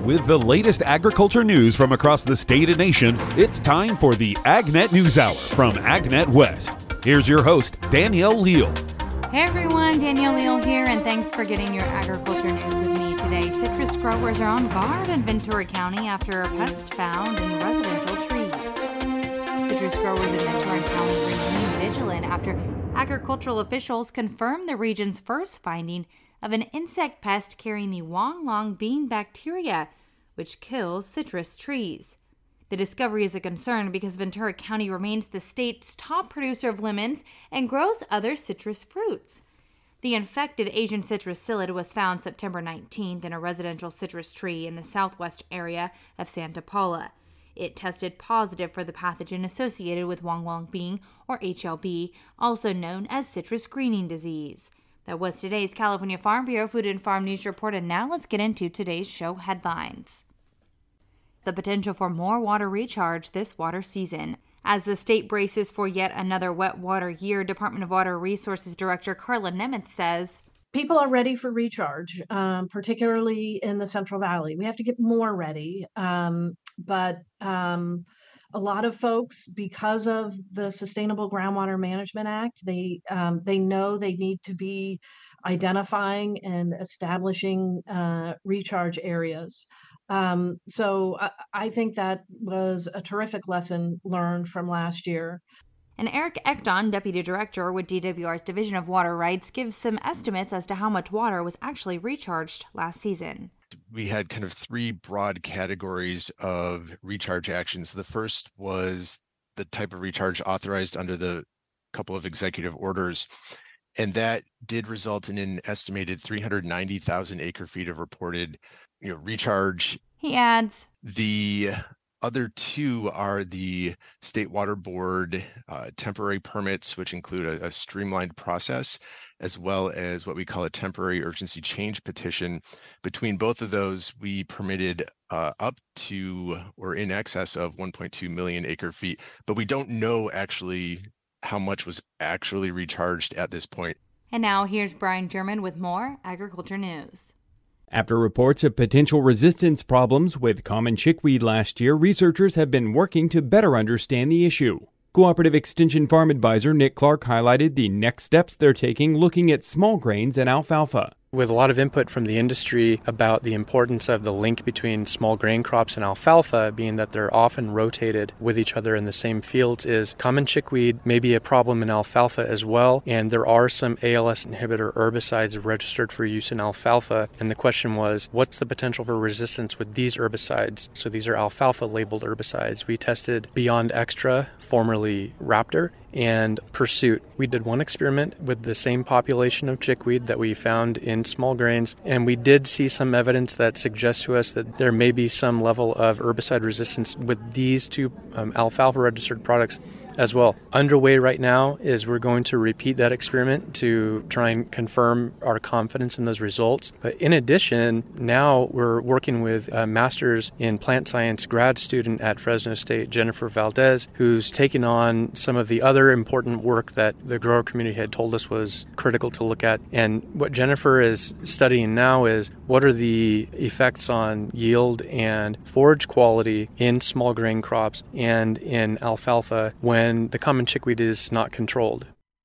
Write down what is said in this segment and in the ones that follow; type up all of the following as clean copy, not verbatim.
With the latest agriculture news from across the state and nation, it's time for the AgNet News Hour from AgNet West. Here's your host, Danielle Leal. Hey everyone, Danielle Leal here, and thanks for getting your agriculture news with me today. Citrus growers are on guard in Ventura County after a pest found in residential trees. Citrus growers in Ventura County remain vigilant after agricultural officials confirmed the region's first finding of an insect pest carrying the Wong Long bean bacteria, which kills citrus trees. The discovery is a concern because Ventura County remains the state's top producer of lemons and grows other citrus fruits. The infected Asian citrus psyllid was found September 19th in a residential citrus tree in the southwest area of Santa Paula. It tested positive for the pathogen associated with Wong Long bean, or HLB, also known as citrus greening disease. That was today's California Farm Bureau Food and Farm News Report, and now let's get into today's show headlines. The potential for more water recharge this water season. As the state braces for yet another wet water year, Department of Water Resources Director Carla Nemeth says, people are ready for recharge, particularly in the Central Valley. We have to get more ready, but a lot of folks, because of the Sustainable Groundwater Management Act, they know they need to be identifying and establishing recharge areas. So I think that was a terrific lesson learned from last year. And Eric Ekdon, Deputy Director with DWR's Division of Water Rights, gives some estimates as to how much water was actually recharged last season. We had kind of three broad categories of recharge actions. The first was the type of recharge authorized under the couple of executive orders, and that did result in an estimated 390,000 acre feet of reported recharge. He adds, the other two are the State Water Board temporary permits, which include a streamlined process, as well as what we call a temporary urgency change petition. Between both of those, we permitted up to or in excess of 1.2 million acre feet, but we don't know actually how much was actually recharged at this point. And now here's Brian German with more agriculture news. After reports of potential resistance problems with common chickweed last year, researchers have been working to better understand the issue. Cooperative Extension Farm Advisor Nick Clark highlighted the next steps they're taking looking at small grains and alfalfa. With a lot of input from the industry about the importance of the link between small grain crops and alfalfa, being that they're often rotated with each other in the same fields, is common chickweed may be a problem in alfalfa as well, and there are some ALS inhibitor herbicides registered for use in alfalfa, and the question was, what's the potential for resistance with these herbicides? So these are alfalfa-labeled herbicides. We tested Beyond Extra, formerly Raptor, and Pursuit. We did one experiment with the same population of chickweed that we found in small grains, and we did see some evidence that suggests to us that there may be some level of herbicide resistance with these two alfalfa-registered products as well. Underway right now is we're going to repeat that experiment to try and confirm our confidence in those results. But in addition, now we're working with a master's in plant science grad student at Fresno State, Jennifer Valdez, who's taken on some of the other important work that the grower community had told us was critical to look at. And what Jennifer is studying now is what are the effects on yield and forage quality in small grain crops and in alfalfa when the common chickweed is not controlled.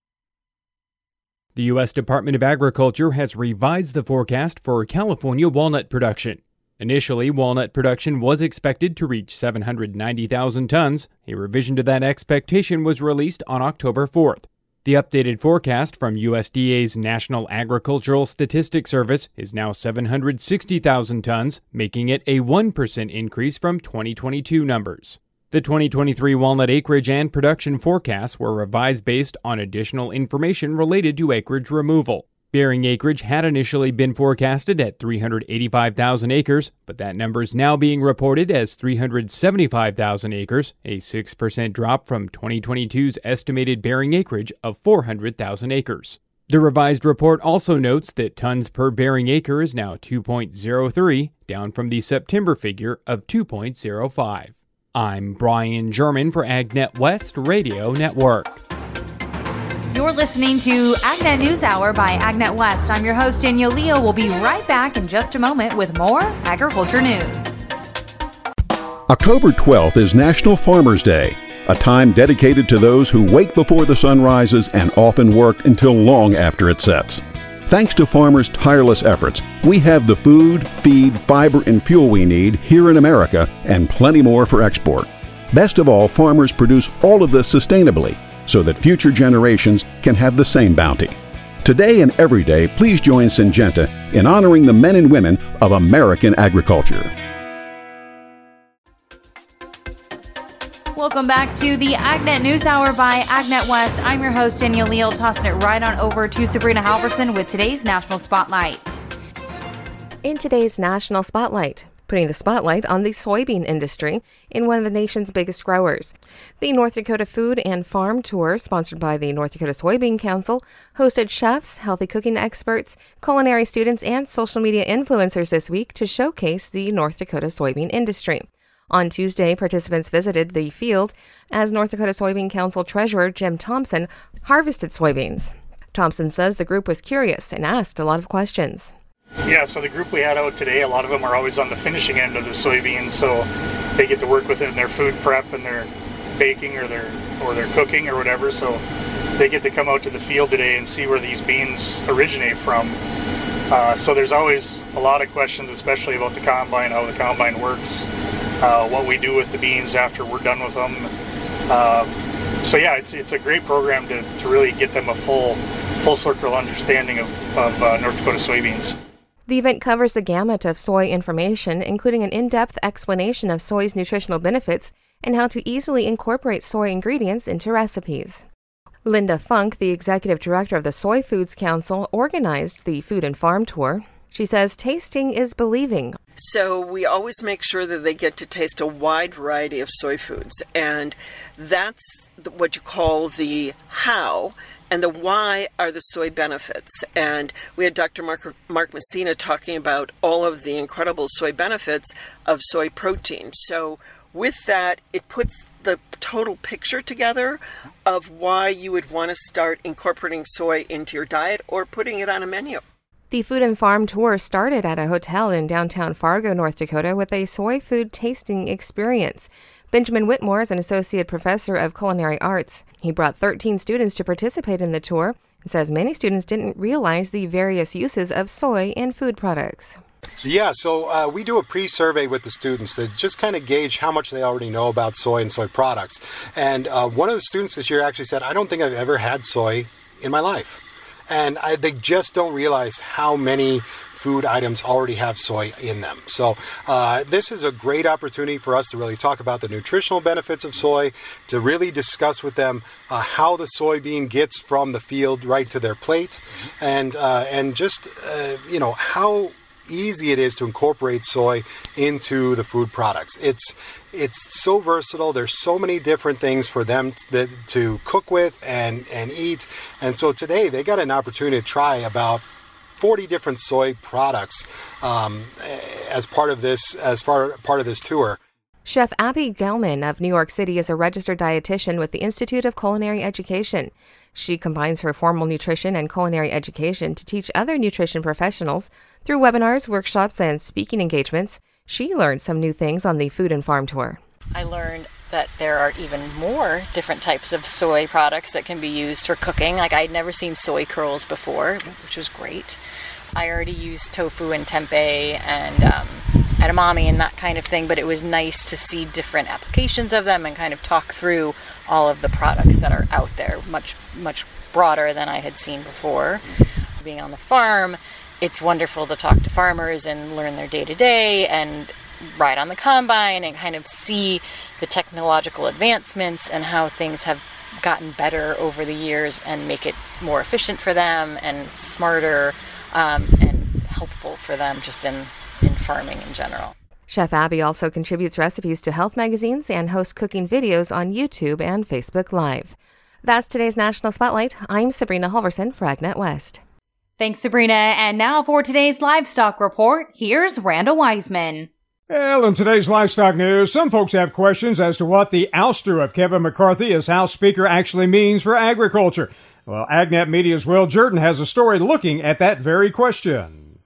The U.S. Department of Agriculture has revised the forecast for California walnut production. Initially, walnut production was expected to reach 790,000 tons. A revision to that expectation was released on October 4th. The updated forecast from USDA's National Agricultural Statistics Service is now 760,000 tons, making it a 1% increase from 2022 numbers. The 2023 walnut acreage and production forecasts were revised based on additional information related to acreage removal. Bearing acreage had initially been forecasted at 385,000 acres, but that number is now being reported as 375,000 acres, a 6% drop from 2022's estimated bearing acreage of 400,000 acres. The revised report also notes that tons per bearing acre is now 2.03, down from the September figure of 2.05. I'm Brian German for AgNet West Radio Network. You're listening to AgNet News Hour by AgNet West. I'm your host, Danielle Leal. We'll be right back in just a moment with more agriculture news. October 12th is National Farmers Day, a time dedicated to those who wake before the sun rises and often work until long after it sets. Thanks to farmers' tireless efforts, we have the food, feed, fiber, and fuel we need here in America and plenty more for export. Best of all, farmers produce all of this sustainably so that future generations can have the same bounty. Today and every day, please join Syngenta in honoring the men and women of American agriculture. Welcome back to the AgNet News Hour by AgNet West. I'm your host, Danielle Leal, tossing it right on over to Sabrina Halverson with today's National Spotlight. In today's National Spotlight, putting the spotlight on the soybean industry in one of the nation's biggest growers. The North Dakota Food and Farm Tour, sponsored by the North Dakota Soybean Council, hosted chefs, healthy cooking experts, culinary students, and social media influencers this week to showcase the North Dakota soybean industry. On Tuesday, participants visited the field as North Dakota Soybean Council Treasurer Jim Thompson harvested soybeans. Thompson says the group was curious and asked a lot of questions. Yeah, so the group we had out today, a lot of them are always on the finishing end of the soybeans, so they get to work with it in their food prep and their baking or their cooking or whatever, so they get to come out to the field today and see where these beans originate from. So there's always a lot of questions, especially about the combine, how the combine works, what we do with the beans after we're done with them. So yeah, it's a great program to really get them a full circle understanding of North Dakota soybeans. The event covers the gamut of soy information, including an in-depth explanation of soy's nutritional benefits and how to easily incorporate soy ingredients into recipes. Linda Funk, the executive director of the Soy Foods Council, organized the Food and Farm Tour. She says tasting is believing. So we always make sure that they get to taste a wide variety of soy foods, and that's what you call the how, and the why are the soy benefits. And we had Dr. Mark Messina talking about all of the incredible soy benefits of soy protein. So with that, it puts the total picture together of why you would want to start incorporating soy into your diet or putting it on a menu. The Food and Farm Tour started at a hotel in downtown Fargo, North Dakota, with a soy food tasting experience. Benjamin Whitmore is an associate professor of culinary arts. He brought 13 students to participate in the tour and says many students didn't realize the various uses of soy in food products. Yeah, so we do a pre-survey with the students to just kind of gauge how much they already know about soy and soy products. And one of the students this year actually said, I don't think I've ever had soy in my life. And they just don't realize how many food items already have soy in them. So this is a great opportunity for us to really talk about the nutritional benefits of soy, to really discuss with them how the soybean gets from the field right to their plate, and just how easy it is to incorporate soy into the food products. It's so versatile. There's so many different things for them to cook with and eat. And so today they got an opportunity to try about 40 different soy products as part of this tour. Chef Abby Gelman of New York City is a registered dietitian with the Institute of Culinary Education. She combines her formal nutrition and culinary education to teach other nutrition professionals. Through webinars, workshops, and speaking engagements, she learned some new things on the Food and Farm Tour. I learned that there are even more different types of soy products that can be used for cooking. Like, I'd never seen soy curls before, which was great. I already used tofu and tempeh and edamame and that kind of thing, but it was nice to see different applications of them and kind of talk through all of the products that are out there, much broader than I had seen before. Being on the farm, it's wonderful to talk to farmers and learn their day-to-day and ride on the combine and kind of see the technological advancements and how things have gotten better over the years and make it more efficient for them and smarter and helpful for them just in farming in general. Chef Abby also contributes recipes to health magazines and hosts cooking videos on YouTube and Facebook Live. That's today's National Spotlight. I'm Sabrina Halverson for AgNet West. Thanks, Sabrina. And now for today's livestock report, here's Randall Wiseman. Well, in today's livestock news, some folks have questions as to what the ouster of Kevin McCarthy as House Speaker actually means for agriculture. Well, AgNet Media's Will Jordan has a story looking at that very question.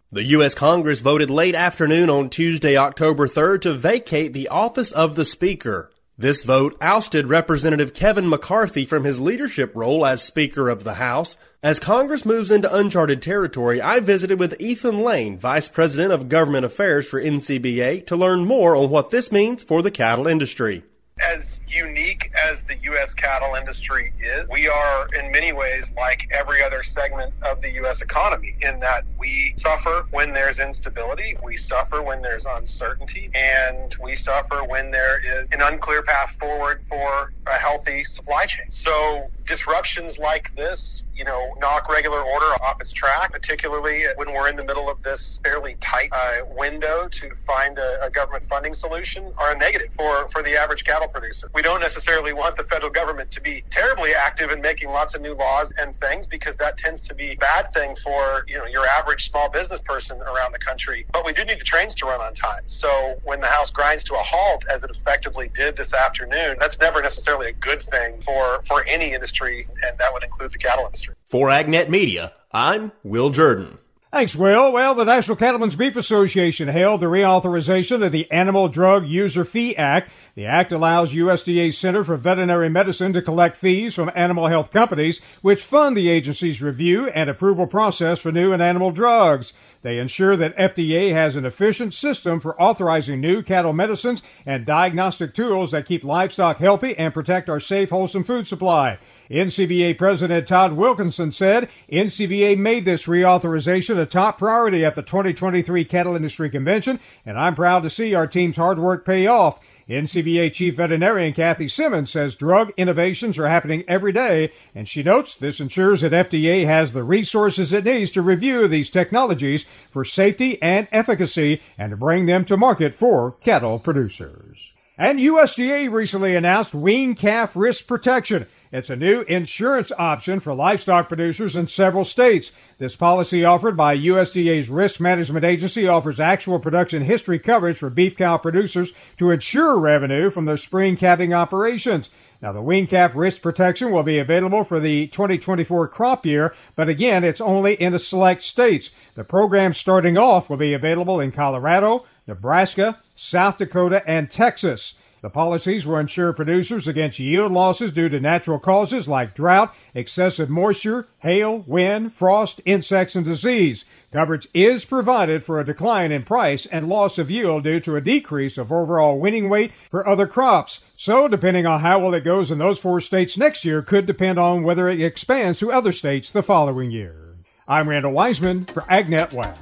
The U.S. Congress voted late afternoon on Tuesday, October 3rd, to vacate the office of the Speaker. This vote ousted Representative Kevin McCarthy from his leadership role as Speaker of the House. As Congress moves into uncharted territory, I visited with Ethan Lane, Vice President of Government Affairs for NCBA, to learn more on what this means for the cattle industry. As unique as the U.S. cattle industry is, we are in many ways like every other segment of the U.S. economy in that we suffer when there's instability, we suffer when there's uncertainty, and we suffer when there is an unclear path forward for a healthy supply chain. So disruptions like this, knock regular order off its track, particularly when we're in the middle of this fairly tight window to find a government funding solution, are a negative for the average cattle producer. We don't necessarily want the federal government to be terribly active in making lots of new laws and things, because that tends to be a bad thing for your average small business person around the country. But we do need the trains to run on time. So when the House grinds to a halt, as it effectively did this afternoon, that's never necessarily a good thing for any industry, and that would include the cattle industry. For AgNet Media, I'm Will Jordan. Thanks, Will. Well, the National Cattlemen's Beef Association held the reauthorization of the Animal Drug User Fee Act. The act allows USDA's Center for Veterinary Medicine to collect fees from animal health companies, which fund the agency's review and approval process for new and animal drugs. They ensure that FDA has an efficient system for authorizing new cattle medicines and diagnostic tools that keep livestock healthy and protect our safe, wholesome food supply. NCBA President Todd Wilkinson said NCBA made this reauthorization a top priority at the 2023 Cattle Industry Convention, and I'm proud to see our team's hard work pay off. NCBA Chief Veterinarian Kathy Simmons says drug innovations are happening every day, and she notes this ensures that FDA has the resources it needs to review these technologies for safety and efficacy and to bring them to market for cattle producers. And USDA recently announced wean calf risk protection. It's a new insurance option for livestock producers in several states. This policy offered by USDA's Risk Management Agency offers actual production history coverage for beef cow producers to ensure revenue from their spring calving operations. Now, the wean calf risk protection will be available for the 2024 crop year, but again, it's only in a select states. The program starting off will be available in Colorado, Nebraska, South Dakota, and Texas. The policies will insure producers against yield losses due to natural causes like drought, excessive moisture, hail, wind, frost, insects, and disease. Coverage is provided for a decline in price and loss of yield due to a decrease of overall winning weight for other crops. So, depending on how well it goes in those 4 states next year could depend on whether it expands to other states the following year. I'm Randall Wiseman for AgNet West.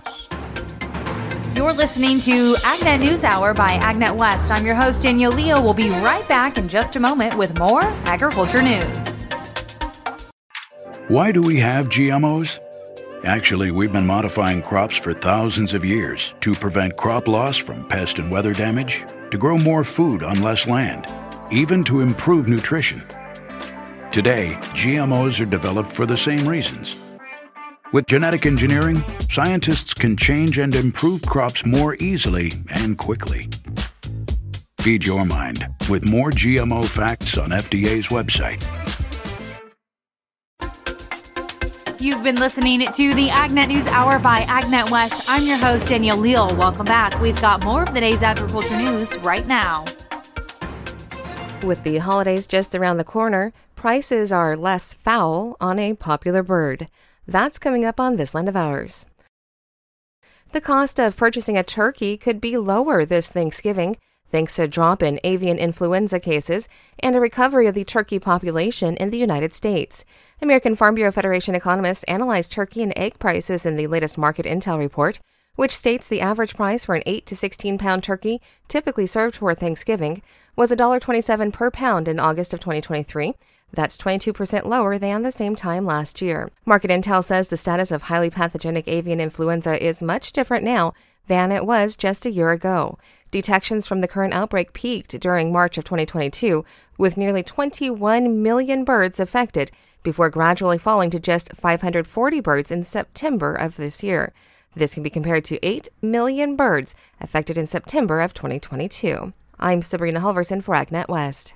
You're listening to AgNet News Hour by AgNet West. I'm your host, Danielle Leo. We'll be right back in just a moment with more agriculture news. Why do we have GMOs? Actually, we've been modifying crops for thousands of years to prevent crop loss from pest and weather damage, to grow more food on less land, even to improve nutrition. Today, GMOs are developed for the same reasons. With genetic engineering, scientists can change and improve crops more easily and quickly. Feed your mind with more GMO facts on FDA's website. You've been listening to the AgNet News Hour by AgNet West. I'm your host, Danielle Leal. Welcome back. We've got more of the day's agriculture news right now. With the holidays just around the corner, prices are less foul on a popular bird. That's coming up on This Land of Ours. The cost of purchasing a turkey could be lower this Thanksgiving, thanks to a drop in avian influenza cases and a recovery of the turkey population in the United States. American Farm Bureau Federation economists analyzed turkey and egg prices in the latest market intel report, which states the average price for an 8 to 16-pound turkey typically served for Thanksgiving was $1.27 per pound in August of 2023. That's 22% lower than the same time last year. Market intel says the status of highly pathogenic avian influenza is much different now than it was just a year ago. Detections from the current outbreak peaked during March of 2022, with nearly 21 million birds affected, before gradually falling to just 540 birds in September of this year. This can be compared to 8 million birds affected in September of 2022. I'm Sabrina Halverson for AgNet West.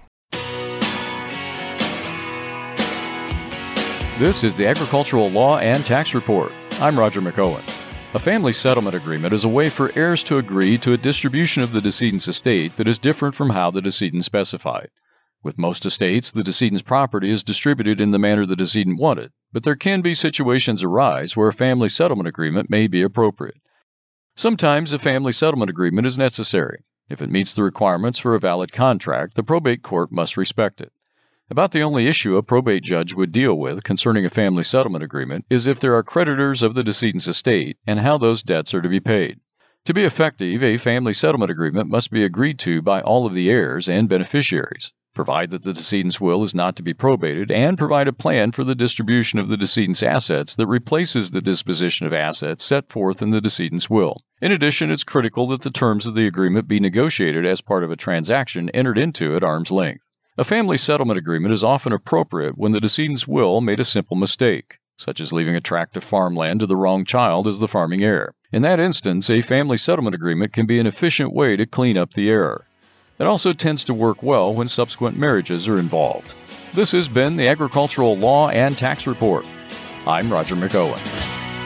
This is the Agricultural Law and Tax Report. I'm Roger McOwen. A family settlement agreement is a way for heirs to agree to a distribution of the decedent's estate that is different from how the decedent specified. With most estates, the decedent's property is distributed in the manner the decedent wanted, but there can be situations arise where a family settlement agreement may be appropriate. Sometimes a family settlement agreement is necessary. If it meets the requirements for a valid contract, the probate court must respect it. About the only issue a probate judge would deal with concerning a family settlement agreement is if there are creditors of the decedent's estate and how those debts are to be paid. To be effective, a family settlement agreement must be agreed to by all of the heirs and beneficiaries, provide that the decedent's will is not to be probated, and provide a plan for the distribution of the decedent's assets that replaces the disposition of assets set forth in the decedent's will. In addition, it's critical that the terms of the agreement be negotiated as part of a transaction entered into at arm's length. A family settlement agreement is often appropriate when the decedent's will made a simple mistake, such as leaving a tract of farmland to the wrong child as the farming heir. In that instance, a family settlement agreement can be an efficient way to clean up the error. It also tends to work well when subsequent marriages are involved. This has been the Agricultural Law and Tax Report. I'm Roger McOwen.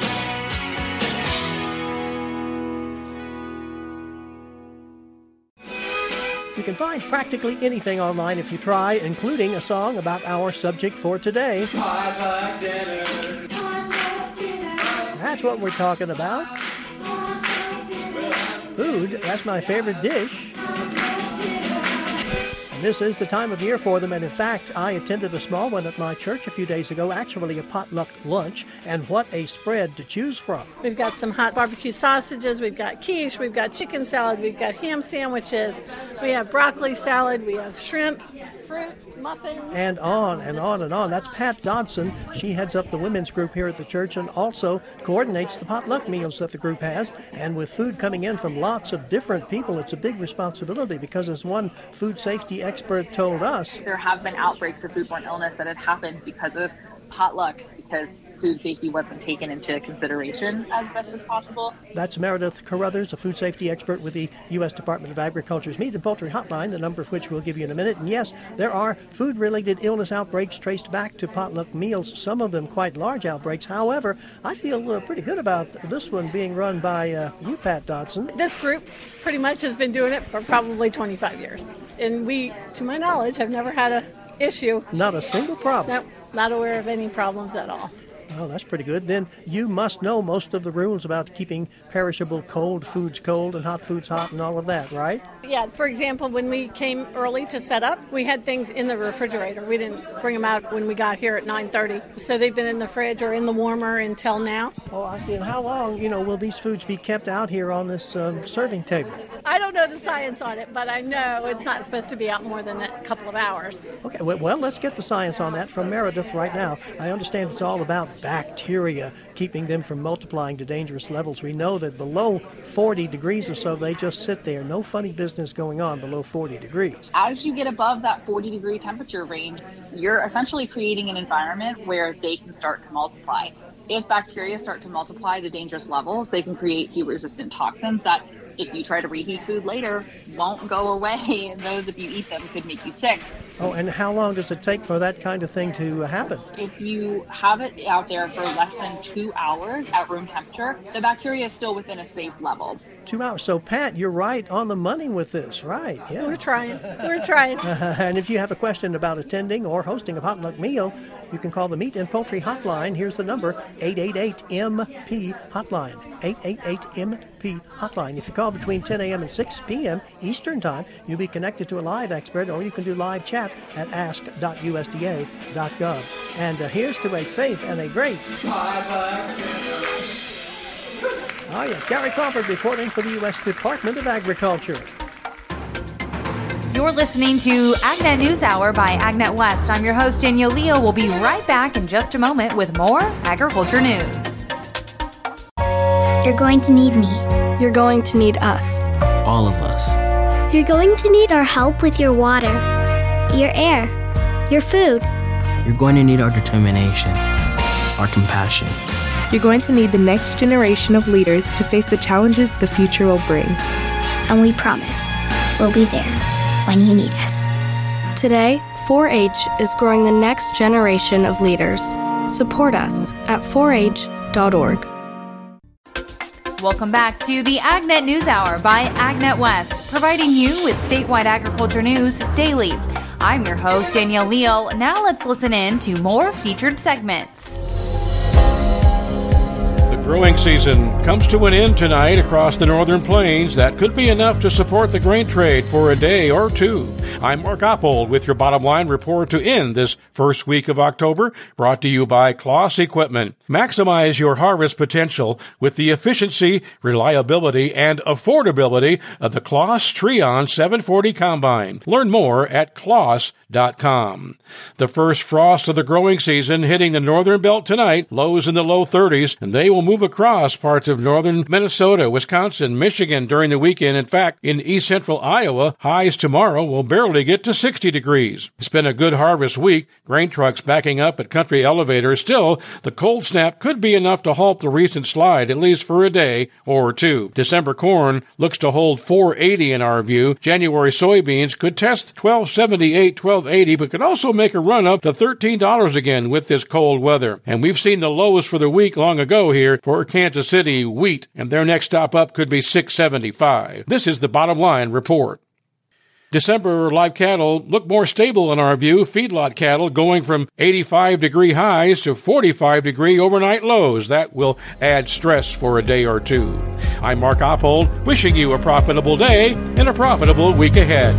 You can find practically anything online if you try, including a song about our subject for today. Potluck dinner. That's what we're talking about. Food, that's my favorite dish. And this is the time of year for them, and in fact, I attended a small one at my church a few days ago, actually a potluck lunch, and what a spread to choose from. We've got some hot barbecue sausages, we've got quiche, we've got chicken salad, we've got ham sandwiches, we have broccoli salad, we have shrimp, fruit, muffins. And on and on and on. That's Pat Dodson. She heads up the women's group here at the church and also coordinates the potluck meals that the group has. And with food coming in from lots of different people, it's a big responsibility because, as one food safety expert told us, there have been outbreaks of foodborne illness that have happened because of potlucks, because food safety wasn't taken into consideration as best as possible. That's Meredith Carruthers, a food safety expert with the U.S. Department of Agriculture's Meat and Poultry Hotline, the number of which we'll give you in a minute. And yes, there are food-related illness outbreaks traced back to potluck meals, some of them quite large outbreaks. However, I feel pretty good about this one being run by you, Pat Dodson. This group pretty much has been doing it for probably 25 years. And we, to my knowledge, have never had an issue. Not a single problem. Nope, not aware of any problems at all. Oh, that's pretty good. Then you must know most of the rules about keeping perishable cold foods cold and hot foods hot and all of that, right? Yeah, for example, when we came early to set up, we had things in the refrigerator. We didn't bring them out when we got here at 9:30. So they've been in the fridge or in the warmer until now. Oh, I see. And how long, will these foods be kept out here on this serving table? I don't know the science on it, but I know it's not supposed to be out more than a couple of hours. Okay, well, let's get the science on that from Meredith right now. I understand it's all about bacteria, keeping them from multiplying to dangerous levels. We know that below 40 degrees or so, they just sit there. No funny business going on below 40 degrees. As you get above that 40-degree temperature range, you're essentially creating an environment where they can start to multiply. If bacteria start to multiply to dangerous levels, they can create heat-resistant toxins that, if you try to reheat food later, won't go away, and those, if you eat them, could make you sick. Oh, and how long does it take for that kind of thing to happen? If you have it out there for less than 2 hours at room temperature, the bacteria is still within a safe level. 2 hours. So, Pat, you're right on the money with this, right? Yeah. We're trying. And if you have a question about attending or hosting a potluck meal, you can call the Meat and Poultry Hotline. Here's the number, 888-MP-HOTLINE, 888-MP Hotline. If you call between 10 a.m. and 6 p.m. Eastern Time, you'll be connected to a live expert, or you can do live chat at ask.usda.gov. And here's to a safe and a great... Oh, yes, Gary Crawford reporting for the U.S. Department of Agriculture. You're listening to AgNet News Hour by AgNet West. I'm your host, Danielle Leo. We'll be right back in just a moment with more agriculture news. You're going to need me. You're going to need us. All of us. You're going to need our help with your water, your air, your food. You're going to need our determination, our compassion. You're going to need the next generation of leaders to face the challenges the future will bring. And we promise we'll be there when you need us. Today, 4-H is growing the next generation of leaders. Support us at 4h.org. Welcome back to the AgNet News Hour by AgNet West, providing you with statewide agriculture news daily. I'm your host, Danielle Leal. Now let's listen in to more featured segments. The growing season comes to an end tonight across the northern plains. That could be enough to support the grain trade for a day or two. I'm Mark Oppold with your bottom line report to end this first week of October, brought to you by Kloss Equipment. Maximize your harvest potential with the efficiency, reliability, and affordability of the Kloss Treon 740 Combine. Learn more at kloss.com. The first frost of the growing season hitting the northern belt tonight, lows in the low 30s, and they will move across parts of northern Minnesota, Wisconsin, Michigan during the weekend. In fact, in east central Iowa, highs tomorrow will barely get to 60 degrees. It's been a good harvest week. Grain trucks backing up at country elevators. Still, the cold snap could be enough to halt the recent slide, at least for a day or two. December corn looks to hold 480 in our view. January soybeans could test $12.78, $12.80, but could also make a run up to $13 again with this cold weather. And we've seen the lows for the week long ago here for Kansas City wheat, and their next stop up could be $6.75. This is the bottom line report. December live cattle look more stable in our view. Feedlot cattle going from 85-degree highs to 45-degree overnight lows. That will add stress for a day or two. I'm Mark Oppold, wishing you a profitable day and a profitable week ahead.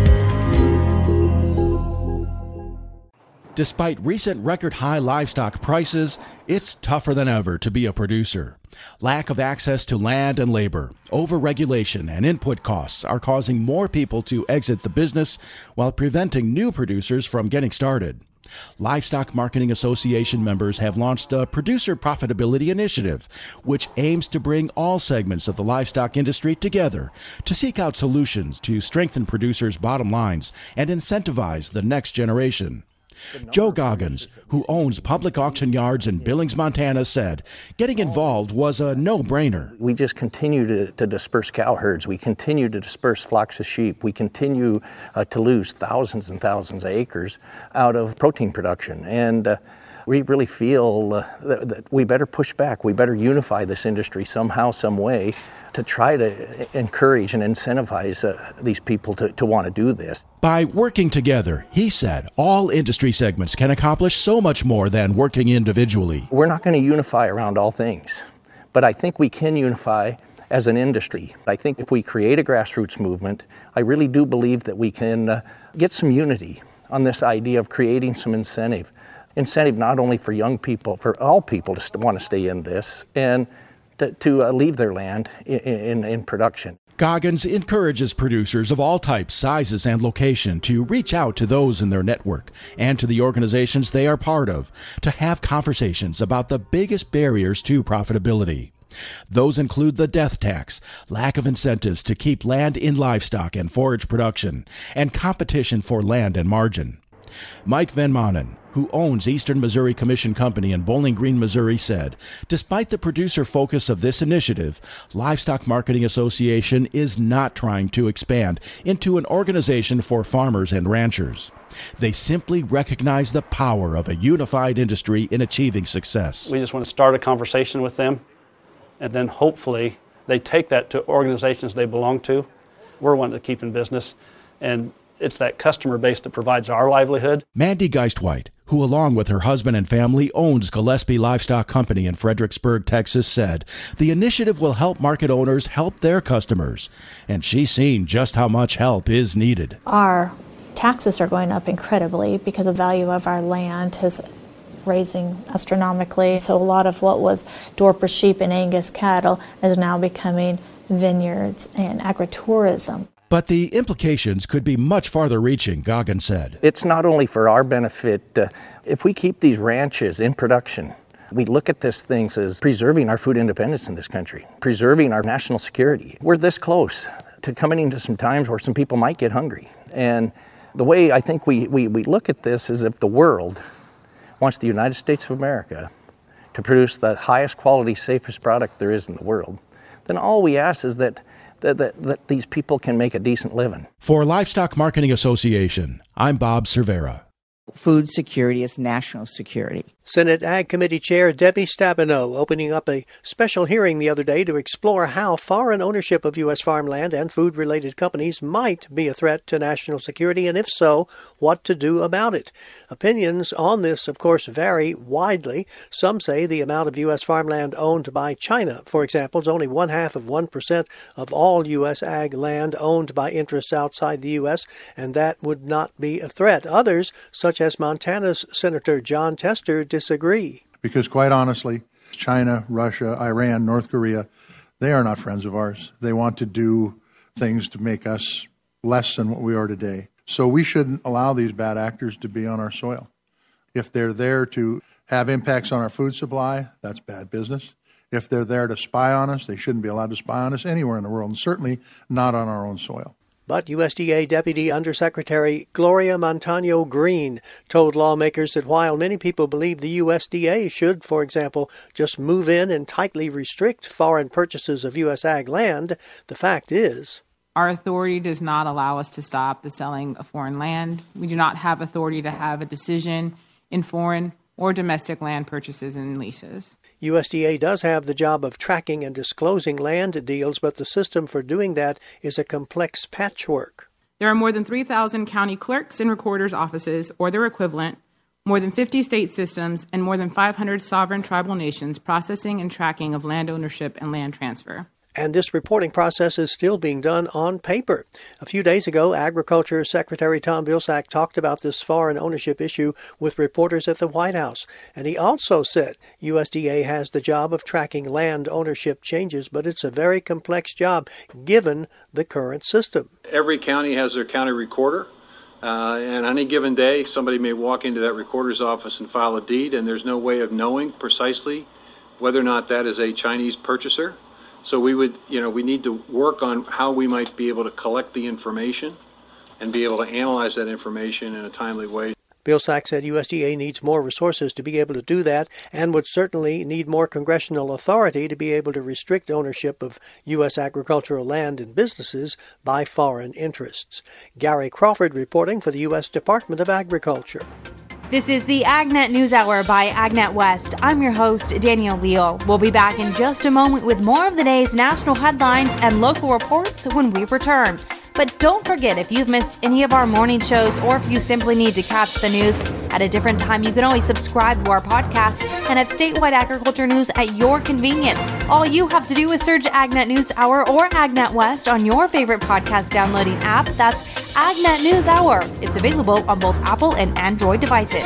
Despite recent record-high livestock prices, it's tougher than ever to be a producer. Lack of access to land and labor, overregulation, and input costs are causing more people to exit the business while preventing new producers from getting started. Livestock Marketing Association members have launched a Producer Profitability Initiative, which aims to bring all segments of the livestock industry together to seek out solutions to strengthen producers' bottom lines and incentivize the next generation. Joe Goggins, who owns public auction yards in Billings, Montana, said getting involved was a no-brainer. We just continue to disperse cow herds. We continue to disperse flocks of sheep. We continue to lose thousands and thousands of acres out of protein production. And we really feel that we better push back. We better unify this industry somehow, some way, to try to encourage and incentivize these people to want to do this. By working together, he said, all industry segments can accomplish so much more than working individually. We're not going to unify around all things, but I think we can unify as an industry. I think if we create a grassroots movement, I really do believe that we can get some unity on this idea of creating some incentive not only for young people, for all people to want to stay in this and to leave their land in production. Goggins encourages producers of all types, sizes, and location to reach out to those in their network and to the organizations they are part of to have conversations about the biggest barriers to profitability. Those include the death tax, lack of incentives to keep land in livestock and forage production, and competition for land and margin. Mike Van Manen, who owns Eastern Missouri Commission Company in Bowling Green, Missouri, said, despite the producer focus of this initiative, Livestock Marketing Association is not trying to expand into an organization for farmers and ranchers. They simply recognize the power of a unified industry in achieving success. We just want to start a conversation with them, and then hopefully they take that to organizations they belong to. We're wanting to keep in business, and it's that customer base that provides our livelihood. Mandy Geistwhite, who along with her husband and family owns Gillespie Livestock Company in Fredericksburg, Texas, said the initiative will help market owners help their customers, and she's seen just how much help is needed. Our taxes are going up incredibly because the value of our land is raising astronomically. So a lot of what was Dorper sheep and Angus cattle is now becoming vineyards and agritourism. But the implications could be much farther reaching, Goggins said. It's not only for our benefit. If we keep these ranches in production, we look at these things as preserving our food independence in this country, preserving our national security. We're this close to coming into some times where some people might get hungry. And the way I think we look at this is if the world wants the United States of America to produce the highest quality, safest product there is in the world, then all we ask is that these people can make a decent living. For Livestock Marketing Association, I'm Bob Cervera. Food security is national security. Senate Ag Committee Chair Debbie Stabenow opening up a special hearing the other day to explore how foreign ownership of U.S. farmland and food-related companies might be a threat to national security, and if so, what to do about it. Opinions on this, of course, vary widely. Some say the amount of U.S. farmland owned by China, for example, is only 0.5% of all U.S. ag land owned by interests outside the U.S., and that would not be a threat. Others, such as Montana's Senator Jon Tester, disagree. Because quite honestly, China, Russia, Iran, North Korea, they are not friends of ours. They want to do things to make us less than what we are today. So we shouldn't allow these bad actors to be on our soil. If they're there to have impacts on our food supply, that's bad business. If they're there to spy on us, they shouldn't be allowed to spy on us anywhere in the world, and certainly not on our own soil. But USDA Deputy Undersecretary Gloria Montano Green told lawmakers that while many people believe the USDA should, for example, just move in and tightly restrict foreign purchases of U.S. ag land, the fact is, our authority does not allow us to stop the selling of foreign land. We do not have authority to have a decision in foreign or domestic land purchases and leases. USDA does have the job of tracking and disclosing land deals, but the system for doing that is a complex patchwork. There are more than 3,000 county clerks and recorders' offices, or their equivalent, more than 50 state systems, and more than 500 sovereign tribal nations processing and tracking of land ownership and land transfer. And this reporting process is still being done on paper. A few days ago, Agriculture Secretary Tom Vilsack talked about this foreign ownership issue with reporters at the White House. And he also said USDA has the job of tracking land ownership changes, but it's a very complex job given the current system. Every county has their county recorder. And on any given day, somebody may walk into that recorder's office and file a deed, and there's no way of knowing precisely whether or not that is a Chinese purchaser. So we need to work on how we might be able to collect the information and be able to analyze that information in a timely way. Vilsack said USDA needs more resources to be able to do that and would certainly need more congressional authority to be able to restrict ownership of U.S. agricultural land and businesses by foreign interests. Gary Crawford reporting for the U.S. Department of Agriculture. This is the AgNet News Hour by AgNet West. I'm your host, Danielle Leal. We'll be back in just a moment with more of the day's national headlines and local reports when we return. But don't forget, if you've missed any of our morning shows or if you simply need to catch the news at a different time, you can always subscribe to our podcast and have statewide agriculture news at your convenience. All you have to do is search AgNet News Hour or AgNet West on your favorite podcast downloading app. That's AgNet News Hour. It's available on both Apple and Android devices.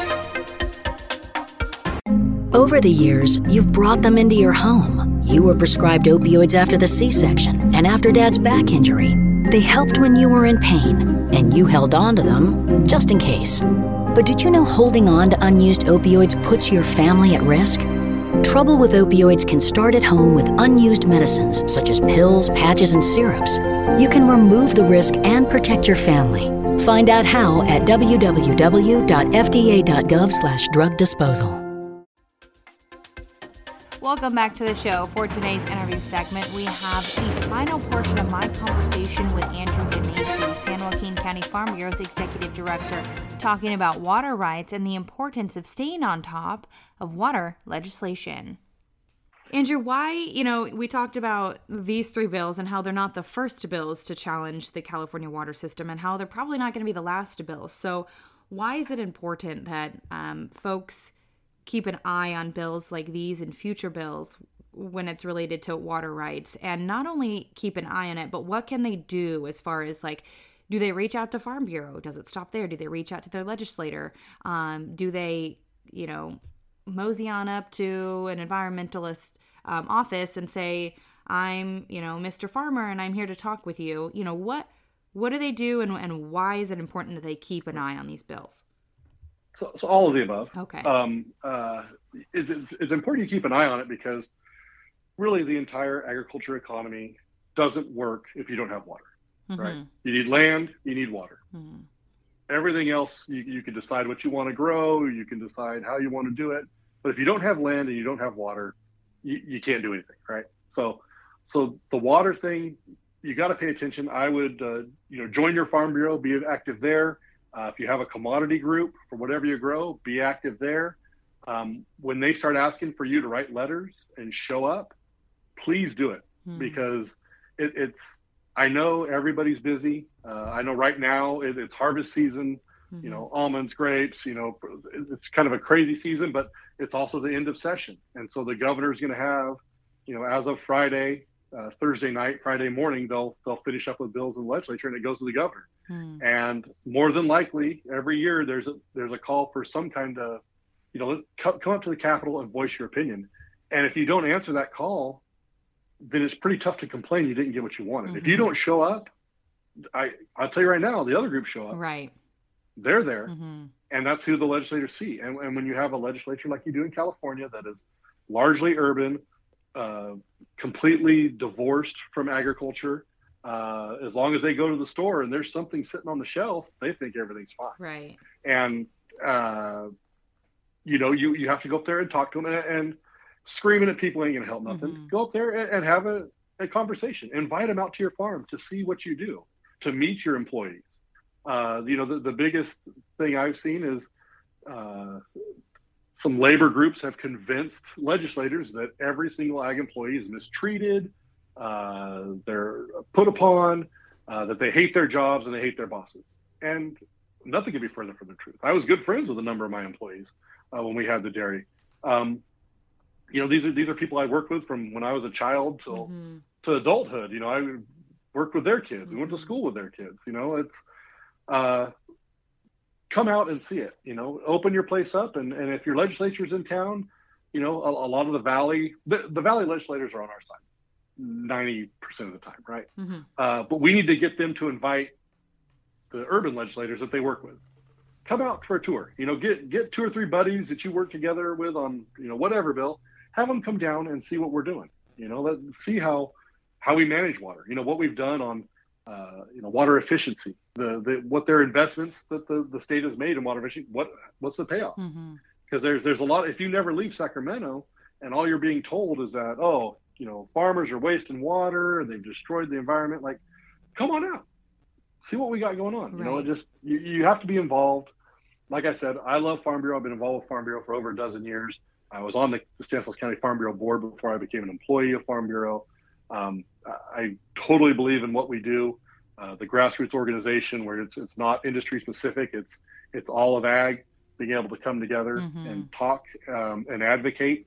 Over the years, you've brought them into your home. You were prescribed opioids after the C-section and after Dad's back injury. They helped when you were in pain, and you held on to them just in case. But did you know holding on to unused opioids puts your family at risk? Trouble with opioids can start at home with unused medicines such as pills, patches, and syrups. You can remove the risk and protect your family. Find out how at www.fda.gov/drug disposal. Welcome back to the show. For today's interview segment, we have the final portion of my conversation with Andrew Genesi, San Joaquin County Farm Bureau's Executive Director, talking about water rights and the importance of staying on top of water legislation. Andrew, why, we talked about these three bills and how they're not the first bills to challenge the California water system and how they're probably not going to be the last bills. So why is it important that folks keep an eye on bills like these and future bills when it's related to water rights, and not only keep an eye on it, but what can they do as far as do they reach out to Farm Bureau? Does it stop there? Do they reach out to their legislator? Do they, mosey on up to an environmentalist office and say, I'm, Mr. Farmer and I'm here to talk with you. What do they do and why is it important that they keep an eye on these bills? So all of the above. Okay. It's important you keep an eye on it because really the entire agriculture economy doesn't work if you don't have water, right? You need land, you need water. Everything else, you can decide what you want to grow, you can decide how you want to do it. But if you don't have land and you don't have water, you can't do anything, right? So the water thing, you got to pay attention. I would, join your Farm Bureau, be active there. If you have a commodity group for whatever you grow, be active there. When they start asking for you to write letters and show up, please do it, because it's. I know everybody's busy. I know right now it's harvest season. You know, almonds, grapes. You know, it's kind of a crazy season, but it's also the end of session, and so the governor's going to have, you know, as of Friday, Thursday night, Friday morning, they'll finish up with bills in the legislature, and it goes to the governor. And more than likely, every year there's a call for some kind of, you know, come up to the Capitol and voice your opinion. And if you don't answer that call, then it's pretty tough to complain you didn't get what you wanted. If you don't show up, I'll tell you right now, the other groups show up. Right. They're there, and that's who the legislators see. And when you have a legislature like you do in California that is largely urban, completely divorced from agriculture, as long as they go to the store and there's something sitting on the shelf, they think everything's fine. Right. And, you know, you have to go up there and talk to them, and screaming at people ain't going to help nothing. Go up there and have a conversation. Invite them out to your farm to see what you do, to meet your employees. You know, the biggest thing I've seen is some labor groups have convinced legislators that every single ag employee is mistreated, they're put upon, that they hate their jobs and they hate their bosses. And nothing could be further from the truth. I was good friends with a number of my employees when we had the dairy. You know, these are people I worked with from when I was a child to adulthood. You know, I worked with their kids. We went to school with their kids. You know, it's come out and see it. You know, open your place up, and if your legislature's in town, you know, a lot of the valley legislators are on our side 90% of the time, right? But we need to get them to invite the urban legislators that they work with. Come out for a tour. You know, get 2 or 3 buddies that you work together with on, you know, whatever bill. Have them come down and see what we're doing. You know, let's see how we manage water. You know, what we've done on you know, water efficiency. What their investments that the state has made in water efficiency. What's the payoff? Because there's a lot. If you never leave Sacramento and all you're being told is that, oh, you know, farmers are wasting water and they've destroyed the environment. Like, come on out, see what we got going on. You know, it just you have to be involved. Like I said, I love Farm Bureau. I've been involved with Farm Bureau for over a dozen years. I was on the Stanislaus County Farm Bureau board before I became an employee of Farm Bureau. I totally believe in what we do. The grassroots organization, where it's not industry specific, it's all of ag, being able to come together and talk and advocate.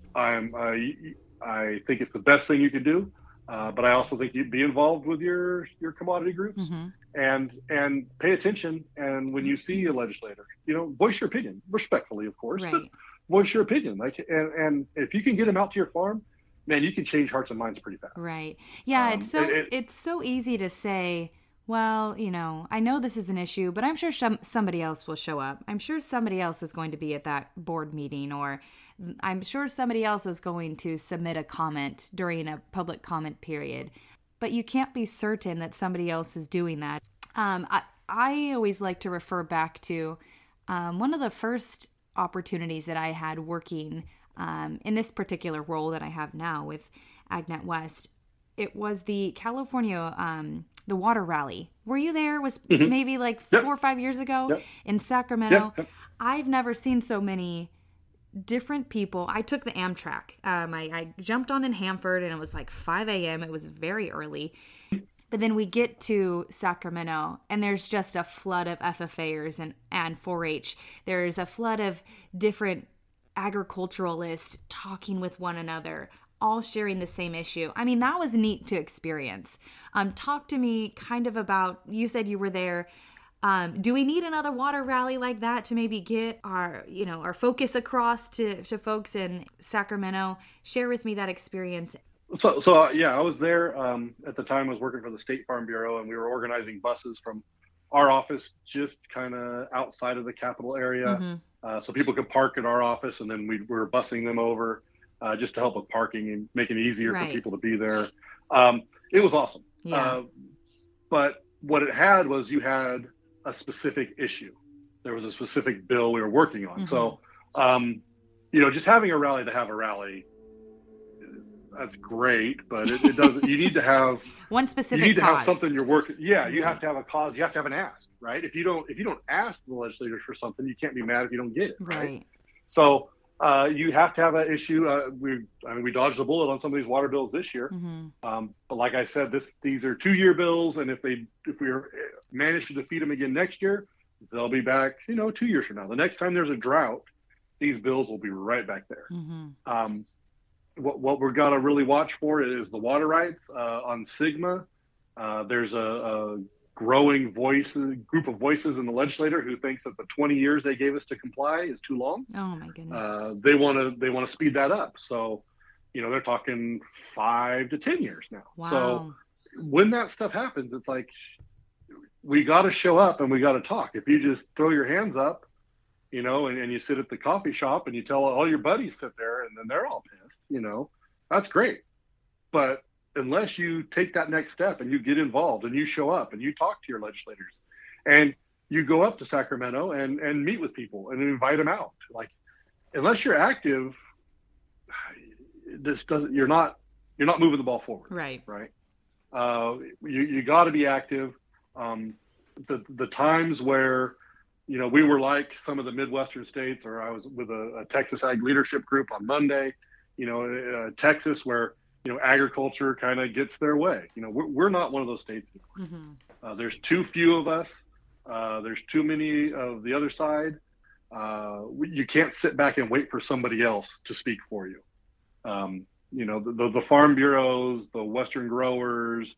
I think it's the best thing you can do, but I also think you'd be involved with your commodity groups and pay attention. And when you see a legislator, you know, voice your opinion respectfully, of course, but voice your opinion. Like, and if you can get them out to your farm, man, you can change hearts and minds pretty fast. Right. Yeah, it's so easy to say, well, you know, I know this is an issue, but I'm sure somebody else will show up. I'm sure somebody else is going to be at that board meeting, or I'm sure somebody else is going to submit a comment during a public comment period. But you can't be certain that somebody else is doing that. I always like to refer back to one of the first opportunities that I had working in this particular role that I have now with AgNet West. It was the California, the water rally. Were you there? It was maybe like 4 or 5 years ago in Sacramento. I've never seen so many different people. I took the Amtrak. I jumped on in Hanford, and it was like 5 a.m. It was very early. But then we get to Sacramento, and there's just a flood of FFAers and 4-H. There's a flood of different agriculturalists talking with one another, all sharing the same issue. I mean, that was neat to experience. Talk to me kind of about, you said you were there. Do we need another water rally like that to maybe get our focus across to folks in Sacramento? Share with me that experience. So yeah, I was there at the time. I was working for the State Farm Bureau, and we were organizing buses from our office just kind of outside of the Capitol area, so people could park at our office, and then we were busing them over just to help with parking and making it easier for people to be there. It was awesome. Yeah. But what it had was, you had a specific issue. There was a specific bill we were working on. So, you know, just having a rally to have a rally, that's great, but it doesn't. You need to have one specific. You need to cause. have something you're working. Yeah, you have to have a cause. You have to have an ask, right? If you don't ask the legislators for something, you can't be mad if you don't get it, right? So You have to have an issue. We dodged the bullet on some of these water bills this year. But like I said, these are 2-year bills, and if we manage to defeat them again next year, they'll be back, 2 years from now. The next time there's a drought, these bills will be right back there. What we're going to really watch for is the water rights on SGMA. There's a growing group of voices in the legislature who thinks that the 20 years they gave us to comply is too long. Oh my goodness. They want to speed that up. So, they're talking 5 to 10 years now. Wow. So when that stuff happens, it's like, we got to show up and we got to talk. If you just throw your hands up, and you sit at the coffee shop and you tell all your buddies sit there and then they're all pissed, that's great. But unless you take that next step and you get involved and you show up and you talk to your legislators and you go up to Sacramento and meet with people and invite them out, like, unless you're active, you're not moving the ball forward. Right. You got to be active. The times where, we were like some of the Midwestern states, or I was with a Texas Ag Leadership Group on Monday, Texas, where, agriculture kind of gets their way. We're not one of those states anymore. There's too few of us. There's too many of the other side. You can't sit back and wait for somebody else to speak for you. The farm bureaus, the Western growers,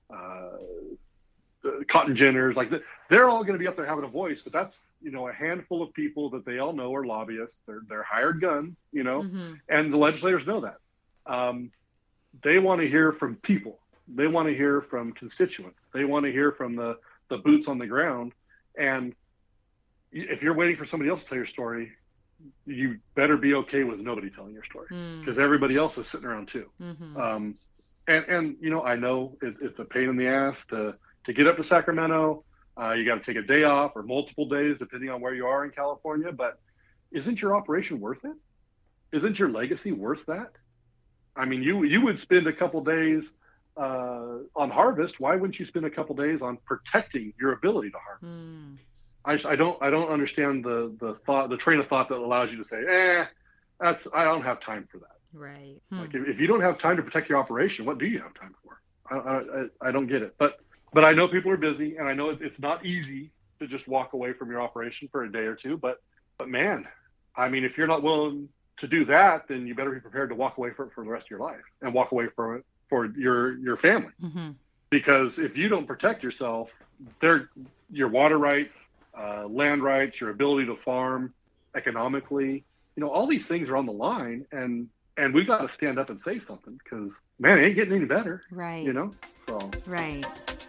the cotton ginners, they're all going to be up there having a voice, but that's, a handful of people that they all know are lobbyists. They're hired guns, and the legislators know that. They want to hear from people. They want to hear from constituents. They want to hear from the boots on the ground. And if you're waiting for somebody else to tell your story, you better be okay with nobody telling your story, because everybody else is sitting around too. And I know it's a pain in the ass to get up to Sacramento. You got to take a day off or multiple days, depending on where you are in California. But isn't your operation worth it? Isn't your legacy worth that? I mean, you would spend a couple days on harvest. Why wouldn't you spend a couple days on protecting your ability to harvest? I don't understand the train of thought that allows you to say, I don't have time for that. Right. Like if you don't have time to protect your operation, what do you have time for? I don't get it. But I know people are busy, and I know it's not easy to just walk away from your operation for a day or two. But man, I mean, if you're not willing to do that, then you better be prepared to walk away for the rest of your life and walk away from it for your family. Because if you don't protect yourself, your water rights, land rights, your ability to farm economically, all these things are on the line, and we got to stand up and say something, because man, it ain't getting any better. Right. So. Right.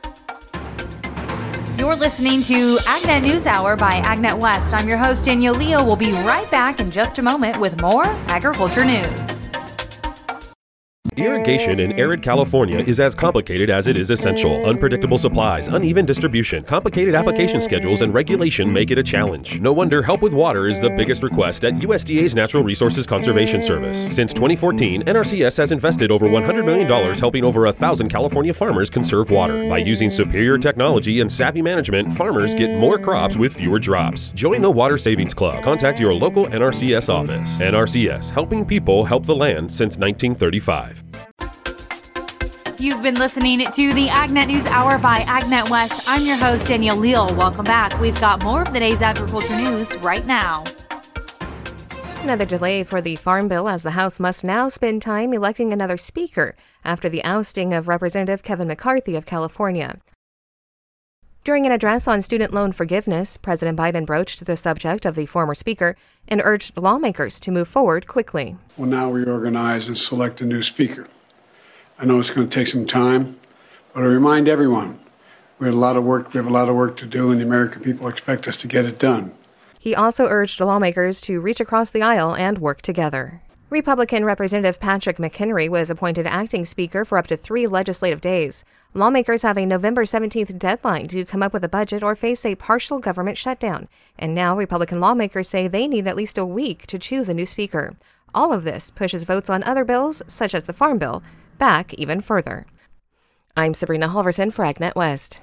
You're listening to AgNet News Hour by AgNet West. I'm your host, Danielle Leo. We'll be right back in just a moment with more agriculture news. Irrigation in arid California is as complicated as it is essential. Unpredictable supplies, uneven distribution, complicated application schedules, and regulation make it a challenge. No wonder help with water is the biggest request at USDA's Natural Resources Conservation Service. Since 2014, NRCS has invested over $100 million helping over 1,000 California farmers conserve water. By using superior technology and savvy management, farmers get more crops with fewer drops. Join the Water Savings Club. Contact your local NRCS office. NRCS, helping people help the land since 1935. You've been listening to the AgNet News Hour by AgNet West. I'm your host, Danielle Leal. Welcome back. We've got more of the day's agriculture news right now. Another delay for the Farm Bill, as the House must now spend time electing another speaker after the ousting of Representative Kevin McCarthy of California. During an address on student loan forgiveness, President Biden broached the subject of the former speaker and urged lawmakers to move forward quickly. We'll now reorganize and select a new speaker. I know it's going to take some time, but I remind everyone we have a lot of work to do, and the American people expect us to get it done. He also urged lawmakers to reach across the aisle and work together. Republican Representative Patrick McHenry was appointed acting speaker for up to 3 legislative days. Lawmakers have a November 17th deadline to come up with a budget or face a partial government shutdown. And now Republican lawmakers say they need at least a week to choose a new speaker. All of this pushes votes on other bills, such as the Farm Bill, back even further. I'm Sabrina Halverson for AgNet West.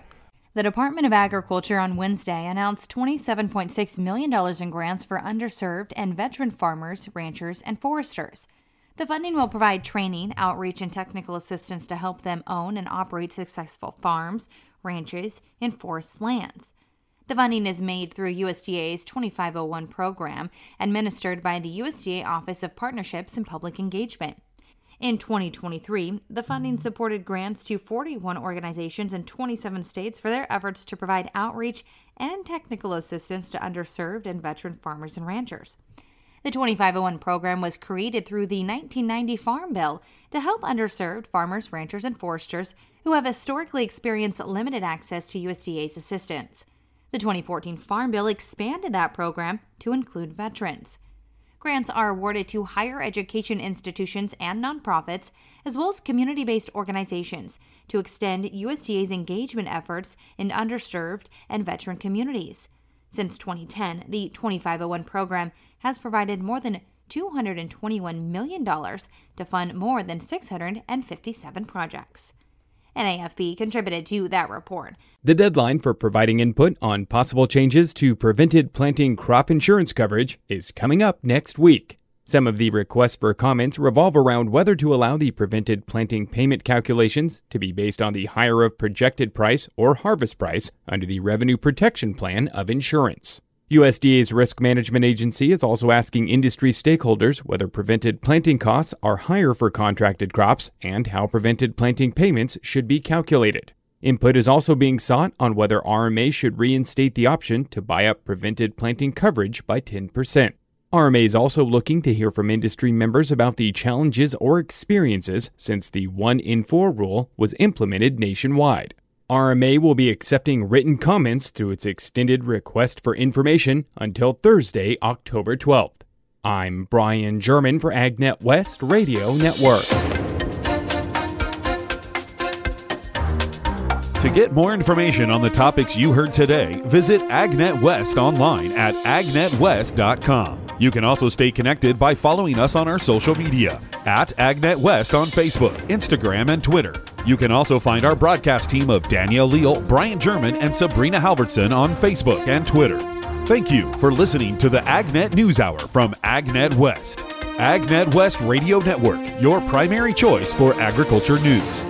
The Department of Agriculture on Wednesday announced $27.6 million in grants for underserved and veteran farmers, ranchers, and foresters. The funding will provide training, outreach, and technical assistance to help them own and operate successful farms, ranches, and forest lands. The funding is made through USDA's 2501 program, administered by the USDA Office of Partnerships and Public Engagement. In 2023, the funding supported grants to 41 organizations in 27 states for their efforts to provide outreach and technical assistance to underserved and veteran farmers and ranchers. The 2501 program was created through the 1990 Farm Bill to help underserved farmers, ranchers, and foresters who have historically experienced limited access to USDA's assistance. The 2014 Farm Bill expanded that program to include veterans. Grants are awarded to higher education institutions and nonprofits, as well as community-based organizations, to extend USDA's engagement efforts in underserved and veteran communities. Since 2010, the 2501 program has provided more than $221 million to fund more than 657 projects. NAFB contributed to that report. The deadline for providing input on possible changes to prevented planting crop insurance coverage is coming up next week. Some of the requests for comments revolve around whether to allow the prevented planting payment calculations to be based on the higher of projected price or harvest price under the Revenue Protection Plan of insurance. USDA's Risk Management Agency is also asking industry stakeholders whether prevented planting costs are higher for contracted crops and how prevented planting payments should be calculated. Input is also being sought on whether RMA should reinstate the option to buy up prevented planting coverage by 10%. RMA is also looking to hear from industry members about the challenges or experiences since the 1 in 4 rule was implemented nationwide. RMA will be accepting written comments through its extended request for information until Thursday, October 12th. I'm Brian German for AgNet West Radio Network. To get more information on the topics you heard today, visit AgNet West online at agnetwest.com. You can also stay connected by following us on our social media at AgNet West on Facebook, Instagram, and Twitter. You can also find our broadcast team of Danielle Leal, Brian German, and Sabrina Halverson on Facebook and Twitter. Thank you for listening to the AgNet News Hour from AgNet West. AgNet West Radio Network, your primary choice for agriculture news.